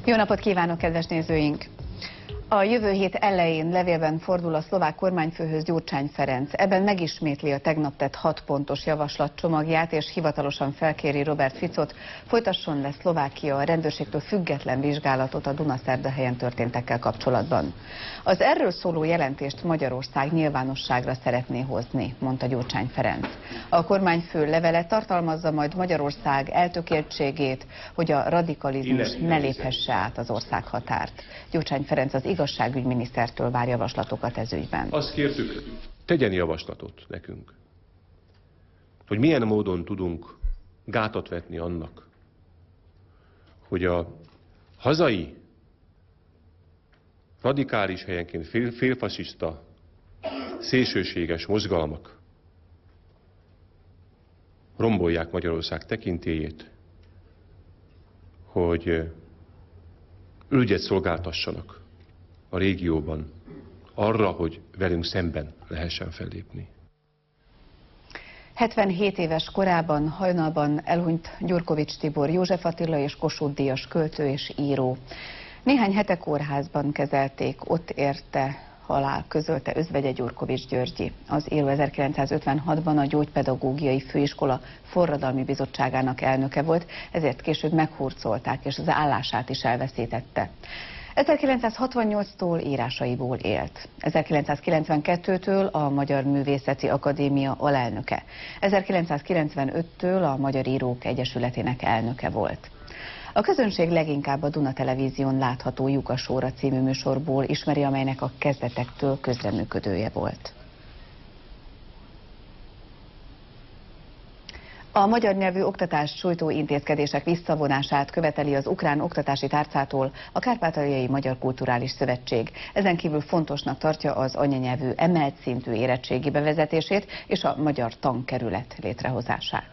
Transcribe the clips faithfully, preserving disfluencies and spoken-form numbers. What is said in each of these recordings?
Jó napot kívánok, kedves nézőink! A jövő hét elején levélben fordul a szlovák kormányfőhöz Gyurcsány Ferenc. Ebben megismétli a tegnap tett hat pontos javaslatcsomagját, és hivatalosan felkéri Robert Ficot, folytasson le Szlovákia a rendőrségtől független vizsgálatot a Dunaszerdahelyen történtekkel kapcsolatban. Az erről szóló jelentést Magyarország nyilvánosságra szeretné hozni, mondta Gyurcsány Ferenc. A kormányfő levele tartalmazza majd Magyarország eltökéltségét, hogy a radikalizmus ne léphesse át az ország határt. Gyurcsány Ferenc az igazságügyminisztertől vár javaslatokat ez ügyben. Azt kértük, tegyen javaslatot nekünk, hogy milyen módon tudunk gátat vetni annak, hogy a hazai, radikális helyenként fél, félfasiszta, szélsőséges mozgalmak rombolják Magyarország tekintélyét, hogy ürügyet szolgáltassanak a régióban arra, hogy velünk szemben lehessen fellépni. hetvenhét éves korában hajnalban elhunyt Gyurkovics Tibor, József Attila és Kossuth-díjas költő és író. Néhány hete kórházban kezelték, ott érte halál, közölte Özvegye Gyurkovics Györgyi. Az író ezerkilencszázötvenhatban a Gyógypedagógiai Főiskola forradalmi bizottságának elnöke volt, ezért később meghurcolták, és az állását is elveszítette. ezerkilencszázhatvannyolctól írásaiból élt. ezerkilencszázkilencvenkettőtől a Magyar Művészeti Akadémia alelnöke. ezerkilencszázkilencvenöttől a Magyar Írók Egyesületének elnöke volt. A közönség leginkább a Duna Televízión látható Lyukas óra című műsorból ismeri, amelynek a kezdetektől közreműködője volt. A magyar nyelvű oktatás sújtó intézkedések visszavonását követeli az ukrán oktatási tárcától a Kárpátaljai Magyar Kulturális Szövetség. Ezen kívül fontosnak tartja az anyanyelvű emelt szintű érettségi bevezetését és a magyar tankerület létrehozását.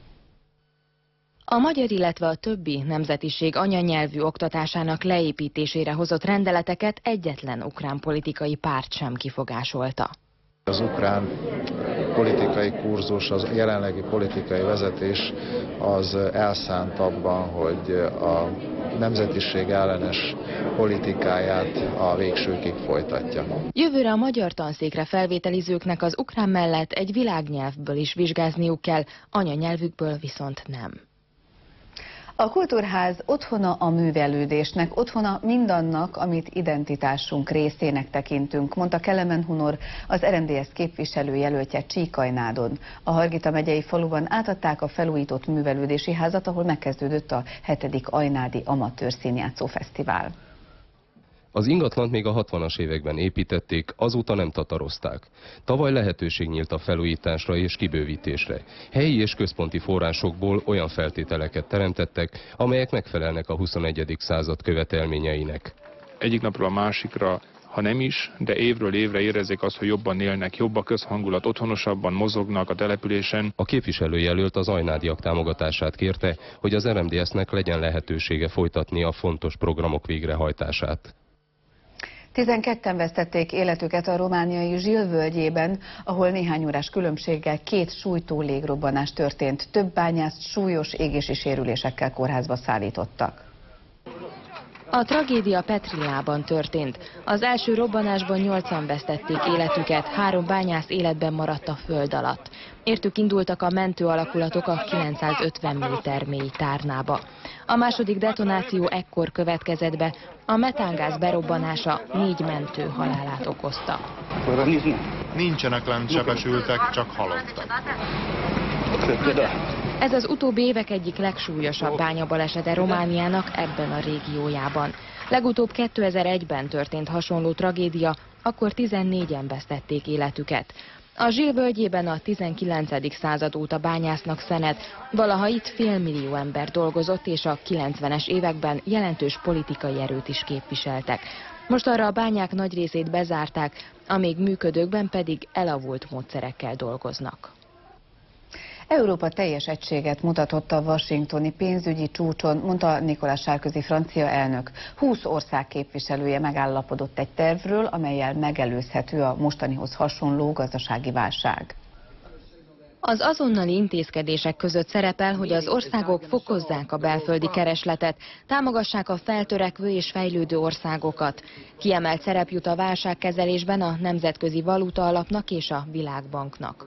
A magyar, illetve a többi nemzetiség anyanyelvű oktatásának leépítésére hozott rendeleteket egyetlen ukrán politikai párt sem kifogásolta. Az ukrán politikai kurzus, az jelenlegi politikai vezetés az elszánt abban, hogy a nemzetiség ellenes politikáját a végsőkig folytatja. Jövőre a magyar tanszékre felvételizőknek az ukrán mellett egy világnyelvből is vizsgázniuk kell, anyanyelvükből viszont nem. A Kultúrház otthona a művelődésnek, otthona mindannak, amit identitásunk részének tekintünk, mondta Kelemen Hunor, az er em dé es képviselőjelöltje Csíkajnádon. A Hargita megyei faluban átadták a felújított művelődési házat, ahol megkezdődött a hetedik Ajnádi Amatőr Színjátszó Fesztivál. Az ingatlant még a hatvanas években építették, azóta nem tatarozták. Tavaly lehetőség nyílt a felújításra és kibővítésre. Helyi és központi forrásokból olyan feltételeket teremtettek, amelyek megfelelnek a huszonegyedik század követelményeinek. Egyik napról a másikra, ha nem is, de évről évre érezzék azt, hogy jobban élnek, jobb a közhangulat, otthonosabban mozognak a településen. A képviselőjelölt az ajnádiak támogatását kérte, hogy az er em dé es-nek legyen lehetősége folytatni a fontos programok végrehajtását. tizenketten vesztették életüket a romániai Zsil völgyében, ahol néhány órás különbséggel két sújtó légrobbanás történt. Több bányászt súlyos égési sérülésekkel kórházba szállítottak. A tragédia Petrillában történt. Az első robbanásban nyolcan vesztették életüket, három bányász életben maradt a föld alatt. Értük indultak a mentő alakulatok a kilencszázötven méter mély tárnába. A második detonáció ekkor következett be, a metángáz berobbanása négy mentő halálát okozta. Nincsenek lent sebesültek, csak halottak. Ez az utóbbi évek egyik legsúlyosabb bányabalesete Romániának ebben a régiójában. Legutóbb kétezer-egyben történt hasonló tragédia, akkor tizennégyen vesztették életüket. A Zsil völgyében a tizenkilencedik század óta bányásznak szenet, valaha itt félmillió ember dolgozott, és a kilencvenes években jelentős politikai erőt is képviseltek. Most arra a bányák nagy részét bezárták, a még működőkben pedig elavult módszerekkel dolgoznak. Európa teljes egységet mutatott a washingtoni pénzügyi csúcson, mondta Nicolas Sarkozy francia elnök. húsz ország képviselője megállapodott egy tervről, amellyel megelőzhető a mostanihoz hasonló gazdasági válság. Az azonnali intézkedések között szerepel, hogy az országok fokozzák a belföldi keresletet, támogassák a feltörekvő és fejlődő országokat. Kiemelt szerep jut a válságkezelésben a Nemzetközi Valuta Alapnak és a Világbanknak.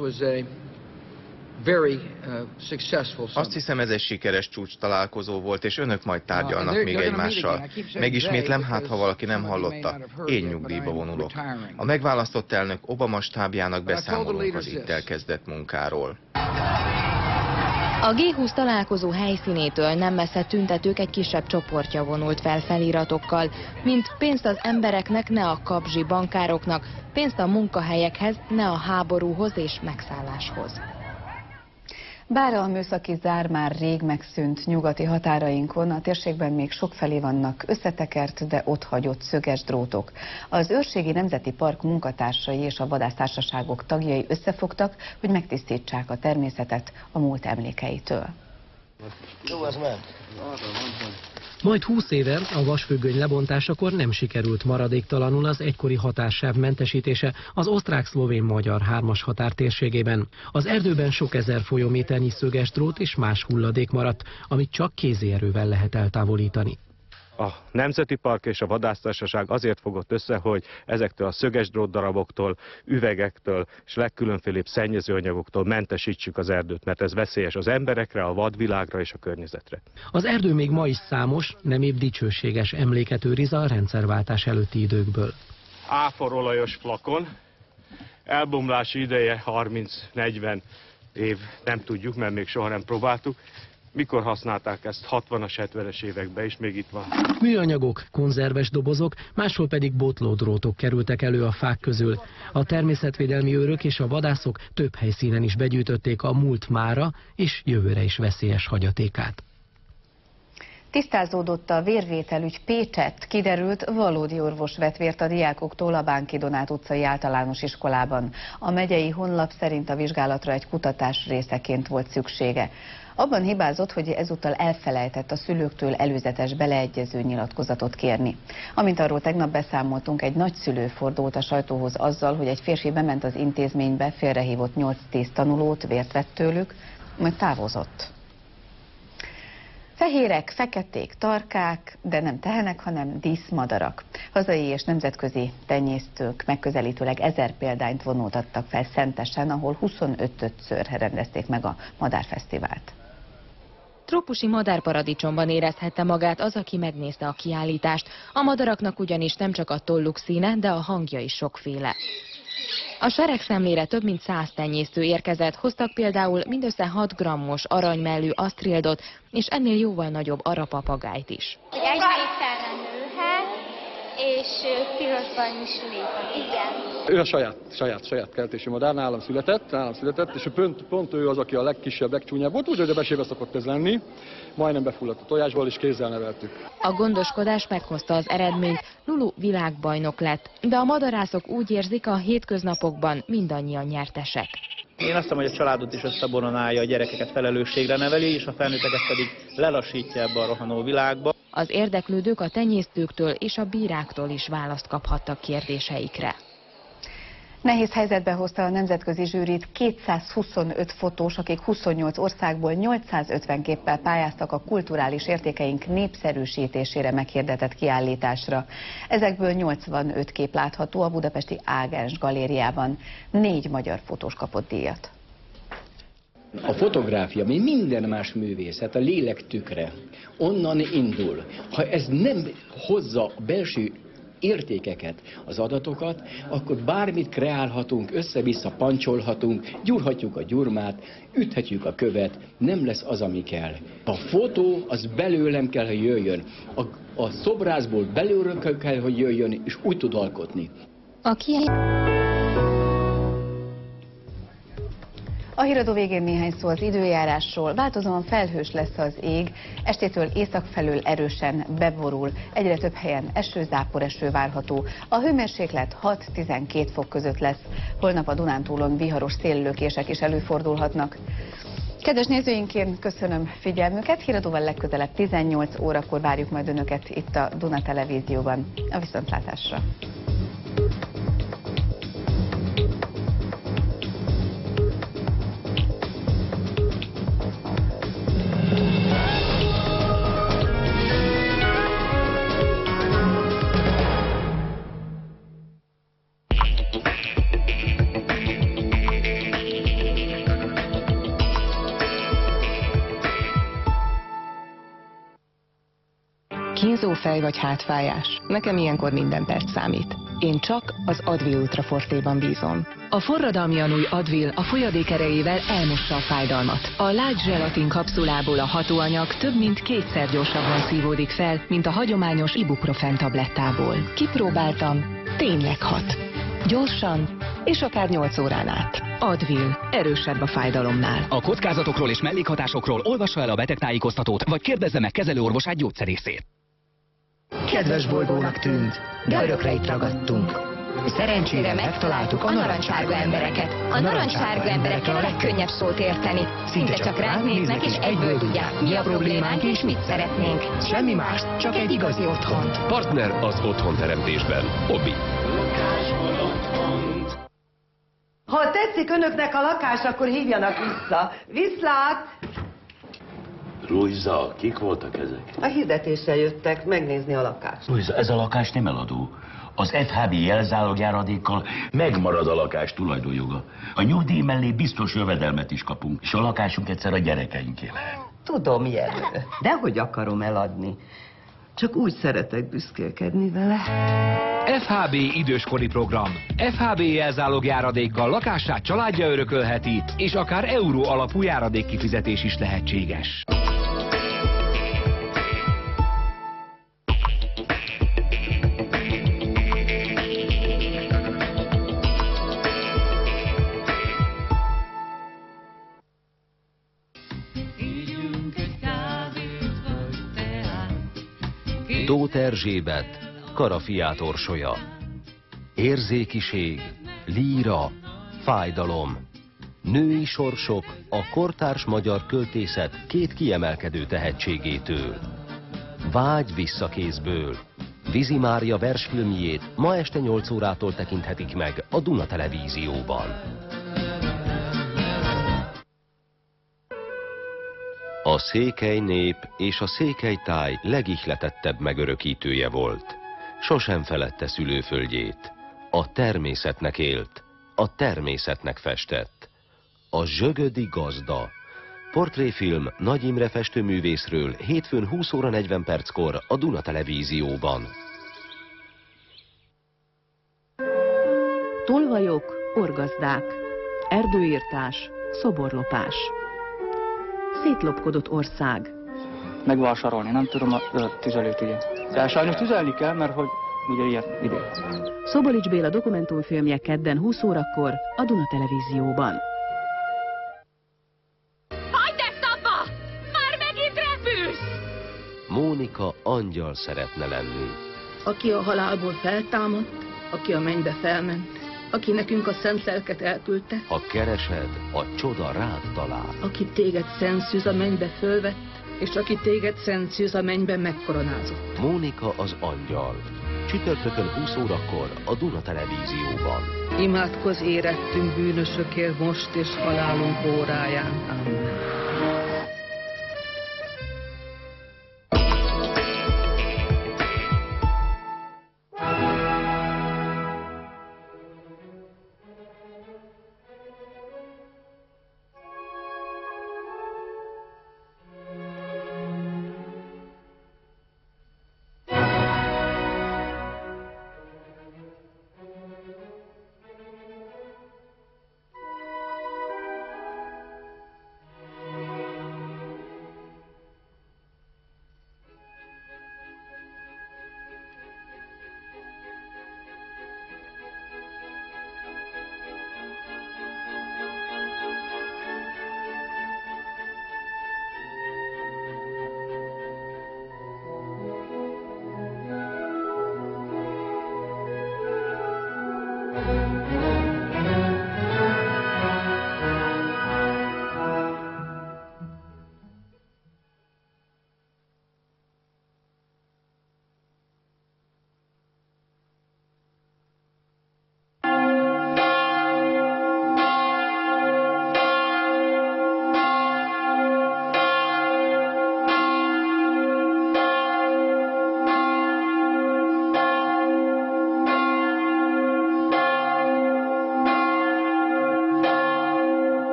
Azt hiszem, ez egy sikeres csúcs találkozó volt, és önök majd tárgyalnak még egymással. Megismétlem, hát ha valaki nem hallotta, én nyugdíjba vonulok. A megválasztott elnök Obama stábjának beszámolunk az itt elkezdett munkáról. A G húsz találkozó helyszínétől nem messze tüntetők egy kisebb csoportja vonult fel feliratokkal, mint pénzt az embereknek, ne a kapzsi bankároknak, pénzt a munkahelyekhez, ne a háborúhoz és megszálláshoz. Bár a műszaki zár már rég megszűnt nyugati határainkon, a térségben még sokfelé vannak összetekert, de otthagyott szöges drótok. Az Őrségi Nemzeti Park munkatársai és a vadásztársaságok tagjai összefogtak, hogy megtisztítsák a természetet a múlt emlékeitől. Majd húsz éve a vasfüggöny lebontásakor nem sikerült maradéktalanul az egykori határsáv mentesítése az osztrák-szlovén-magyar hármas határ térségében. Az erdőben sok ezer folyóméternyi szöges drót és más hulladék maradt, amit csak kézi erővel lehet eltávolítani. A Nemzeti Park és a Vadásztársaság azért fogott össze, hogy ezektől a szöges drótdaraboktól, üvegektől és legkülönfélébb szennyezőanyagoktól mentesítsük az erdőt, mert ez veszélyes az emberekre, a vadvilágra és a környezetre. Az erdő még ma is számos, nem épp dicsőséges emléket őriz a rendszerváltás előtti időkből. Áforolajos flakon, elbomlási ideje harminc-negyven év, nem tudjuk, mert még soha nem próbáltuk. Mikor használták ezt? hatvanas, hetvenes években is, még itt van. Műanyagok, konzerves dobozok, máshol pedig botlódrótok kerültek elő a fák közül. A természetvédelmi őrök és a vadászok több helyszínen is begyűjtötték a múlt mára és jövőre is veszélyes hagyatékát. Tisztázódott a vérvételügy Pécsett, kiderült, valódi orvos vett vért a diákoktól a Bánki Donát utcai általános iskolában. A megyei honlap szerint a vizsgálatra egy kutatás részeként volt szüksége. Abban hibázott, hogy ezúttal elfelejtett a szülőktől előzetes beleegyező nyilatkozatot kérni. Amint arról tegnap beszámoltunk, egy nagyszülő fordult a sajtóhoz azzal, hogy egy férfi bement az intézménybe, félrehívott nyolc-tíz tanulót, vért vett tőlük, majd távozott. Fehérek, feketék, tarkák, de nem tehenek, hanem díszmadarak. Hazai és nemzetközi tenyésztők megközelítőleg ezer példányt vonultattak fel Szentesen, ahol huszonötödször rendezték meg a madárfesztivált. Trópusi madárparadicsomban érezhette magát az, aki megnézte a kiállítást. A madaraknak ugyanis nem csak a tolluk színe, de a hangja is sokféle. A seregszemlére több mint száz tenyésztő érkezett, hoztak például mindössze hat grammos aranymellű asztrildot, és ennél jóval nagyobb arapapagájt is. Egy méterre nőhet, és pirosban is lép. Igen. Ő a saját, saját, saját keltési madár, nálam született, nálam született, és pont, pont ő az, aki a legkisebb, legcsúnyább volt, úgy, hogy a besébe szokott ez lenni. Majdnem befulladt a tojásból, és kézzel neveltük. A gondoskodás meghozta az eredményt, Lulu világbajnok lett, de a madarászok úgy érzik, a hétköznapokban mindannyian nyertesek. Én azt hiszem, hogy a családot is összeboronálja, a gyerekeket felelősségre neveli, és a felnőtteket pedig lelassítja ebbe a rohanó világba. Az érdeklődők a tenyésztőktől és a bíráktól is választ kaphattak kérdéseikre. Nehéz helyzetbe hozta a nemzetközi zsűrit kétszázhuszonöt fotós, akik huszonnyolc országból nyolcszázötven képpel pályáztak a kulturális értékeink népszerűsítésére meghirdetett kiállításra. Ezekből nyolcvanöt kép látható a budapesti Ágens galériában. Négy magyar fotós kapott díjat. A fotográfia, mint minden más művészet, a lélek tükre, onnan indul. Ha ez nem hozza a belső értékeket, az adatokat, akkor bármit kreálhatunk, össze-vissza pancsolhatunk, gyúrhatjuk a gyurmát, üthetjük a követ, nem lesz az, ami kell. A fotó az belőlem kell, hogy jöjjön. A, a szobrászból belülről kell, hogy jöjjön, és úgy tud alkotni. Aki... A híradó végén néhány szó az időjárásról. Változóan felhős lesz az ég, estétől észak felől erősen beborul, egyre több helyen eső, záporeső várható. A hőmérséklet hat-tizenkét fok között lesz. Holnap a Dunántúlon viharos széllökések is előfordulhatnak. Kedves nézőink, én köszönöm figyelmüket. Híradóval legközelebb tizennyolc órakor várjuk majd Önöket itt a Duna Televízióban. A viszontlátásra! fej vagy hátfájás. Nekem ilyenkor minden perc számít. Én csak az Advil Ultra Fortéban bízom. A forradalmian új Advil a folyadék erejével elmossa a fájdalmat. A lágy zselatin kapszulából a hatóanyag több mint kétszer gyorsabban szívódik fel, mint a hagyományos ibuprofen tablettából. Kipróbáltam, tényleg hat. Gyorsan, és akár nyolc órán át. Advil, erősebb a fájdalomnál. A kockázatokról és mellékhatásokról olvassa el a betegtájékoztatót, vagy kérdezze meg kezelőorvosát, gyógyszerészét. Kedves bolygónak tűnt, de örökre itt ragadtunk. Szerencsére megtaláltuk a narancssárga embereket. A narancssárga emberekkel a legkönnyebb szót érteni. Szinte csak ránk néznek, és egyből tudják, mi a problémánk és mit szeretnénk. Semmi más, csak egy igazi otthont. Partner az otthonteremtésben. Obi. Ha tetszik önöknek a lakás, akkor hívjanak vissza. Viszlát! Lujza, kik voltak ezek? A hirdetéssel jöttek megnézni a lakást. Lujza, ez a lakás nem eladó. Az ef há bé jelzálogjáradékkal megmarad a lakás tulajdonjoga. A nyugdíj mellé biztos jövedelmet is kapunk, és a lakásunk egyszer a gyerekeinké lehet. Tudom, Jenő. Dehogy akarom eladni. Csak úgy szeretek büszkélkedni vele. ef há bé időskori program. ef há bé jelzálogjáradékkal lakását családja örökölheti, és akár euró alapú járadékkifizetés is lehetséges. Tóth Erzsébet, Karafiát orsolya. Érzékiség, líra, fájdalom. Női sorsok a kortárs magyar költészet két kiemelkedő tehetségétől. Vágy visszakézből. Vizi Mária versfilmjét ma este nyolc órától tekinthetik meg a Duna Televízióban. A székely nép és a székely táj legihletettebb megörökítője volt. Sosem felette szülőföldjét. A természetnek élt, a természetnek festett. A Zsögödi gazda. Portréfilm Nagy Imre festőművészről hétfőn húsz óra negyven perckor a Duna Televízióban. Tolvajok, orgazdák, erdőírtás, szoborlopás. Szétlopkodott ország. Meg van sarolni, nem tudom a tüzelőt ugye. De sajnos tüzelni kell, mert hogy ugye ilyen idő. Szobolics Béla dokumentumfilmje kedden húsz órakor a Duna Televízióban. Hagyd ezt abba! Már megint repülsz! Mónika angyal szeretne lenni. Aki a halálból feltámadt, aki a mennybe felment, aki nekünk a szent lelket elküldte. Ha keresed, a csoda rád talál. Aki téged szent szűz a mennybe fölvett, és aki téged szent szűz a mennyben megkoronázott. Mónika az angyal. Csütörtökön húsz órakor a Duna Televízióban. Imádkozz érettünk bűnösökért most és halálunk óráján. Amen.